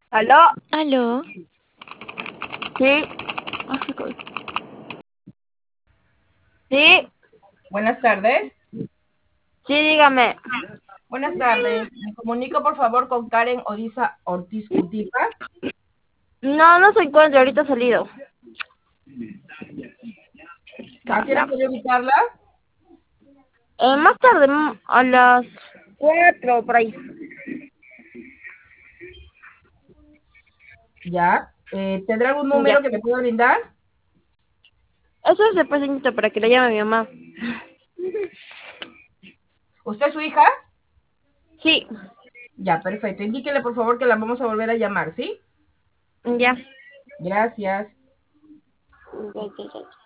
¿Aló? Aló. Sí, sí, Buenas tardes. sí, dígame. Buenas tardes. Me comunico por favor con Karen Odisa Ortiz Cutipa. No, no se encuentra, ahorita ha salido. ¿A qué hora puedo ubicarla? Más tarde, a las 4 por ahí. Ya. ¿Tendrá algún Ya. número que me pueda brindar? Eso es después, señorita, para que le llame mi mamá. ¿Usted es su hija? Sí, Ya, perfecto. Indíquele por favor que la vamos a volver a llamar, ¿sí? ya. Gracias. Ya, ya, ya.